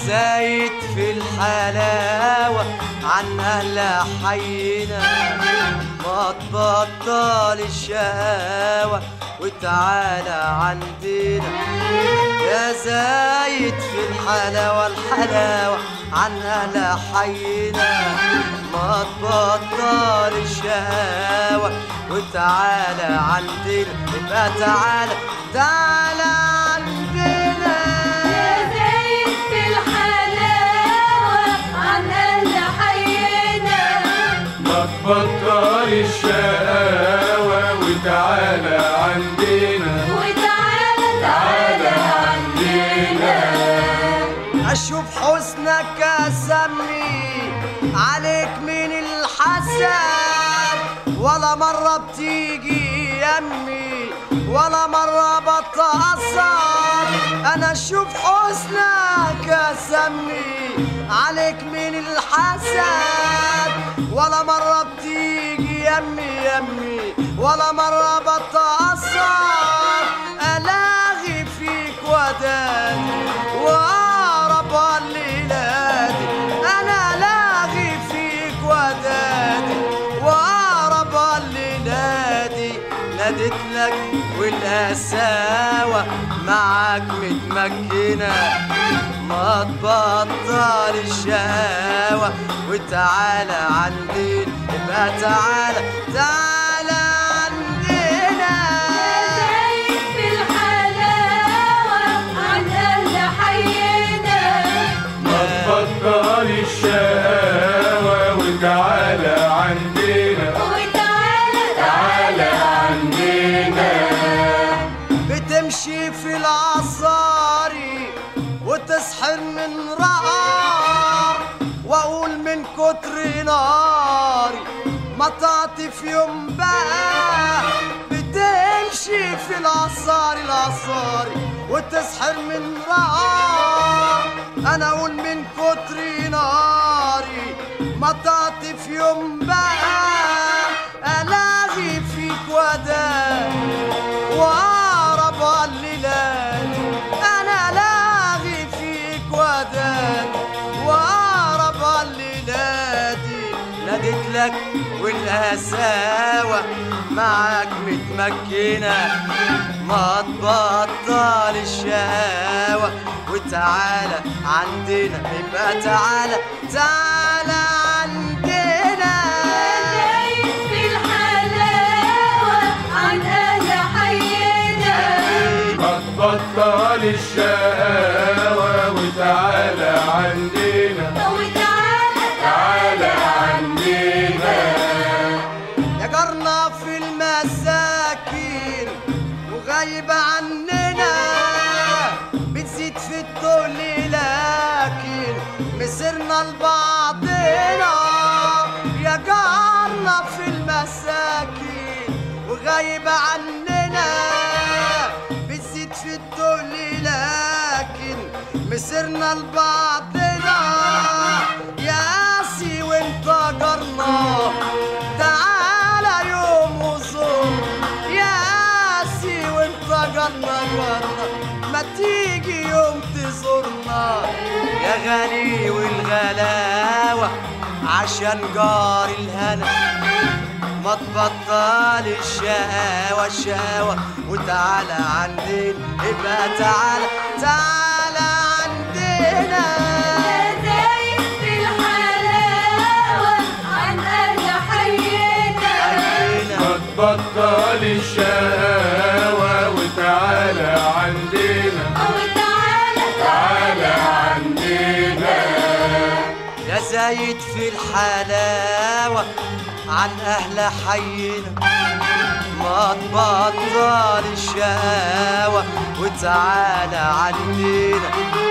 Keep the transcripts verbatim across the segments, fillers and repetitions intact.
زايد في الحلاوة عن أهل حينا، ما تبطل الشقاوة وتعالى عندنا. يا زايد في الحلاوة الحلاوة عن أهل حينا، ما تبطل الشقاوة وتعالى عندنا. يبقى تعالى تعالى عندنا. يا زايد في الحلاوة عن أهل حينا، ما تبطل الشقاوة وتعالى عندنا. وتعالى تعالى عندنا. أشوف حسنك أسمي عليك من الحسن، ولا مرة بتيجي يمي ولا مرة بتأثر. أنا أشوف حسنك أسمي عليك من الحسن، ولا مرة بتيجي يمي يمي ولا مرة بتأثر. ألاغي فيك وداني وأقرب الليلادي، أنا ألاغي فيك وداني وأقرب الليلادي. ناديت لك والقساوة معاك متمكنة، ما تبطل الشقاوة وتعالى عندنا. يبقى تعالى تعالى عندنا. يا زايد في الحلاوة عن أهل حينا، ما تبطل الشقاوة وتعالى عندنا. وتعالى تعالى عندنا. بتمشي في العصاري وتسحر من رقع، واقول من كتر ناري ما تعطي في يوم بقى. بتمشي في العصاري العصاري وتسحر من رقع، انا اقول من كتر ناري ما تعطي في يوم بقى. الاغي فيك وداني وأقرب الليلادي، أنا لاغي فيك وداني وأقرب الليلادي. ناديت لك والقساوة معاك متمكنة، ما تبطل الشقاوة وتعالى عندنا. يبقى تعالى تعالى عندنا. زايد في الحلاوة عن أهل حينا، ما تبطل الشقاوة وتعالى عندنا. وتعالى تعالى عندنا. يا جارنا في المساكين وغايب عننا، بتزيد في التقل لكن مسيرنا لبعضنا. يا جارنا في المساكين وغايب عننا، بتزيد في التقل لكن مسيرنا لبعضنا. يا قاسي وانت جارنا تعالى يوم وزور، يا قاسي وانت جارنا جارنا ما تيجي يوم تزورنا. يا غالي والغلاوة عشان جار الهنا، ما تبطل الشقاوة الشقاوة وتعالى عندنا. يبقى تعالى تعالى عندنا. يا زايد في الحلاوة عن أهل حينا، ما تبطل الشقاوة وتعالى عندنا. وتعالى تعالى عندنا. يا زايد في الحلاوة عن أهل حينا، ما تبطل الشقاوة وتعالى عندنا.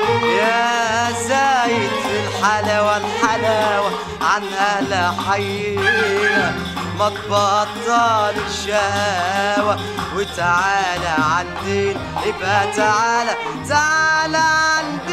يا زايد في الحلاوة الحلاوة عن أهل حينا، ما تبطل الشقاوة وتعالى عندنا. يبقى تعالى تعالى عندنا.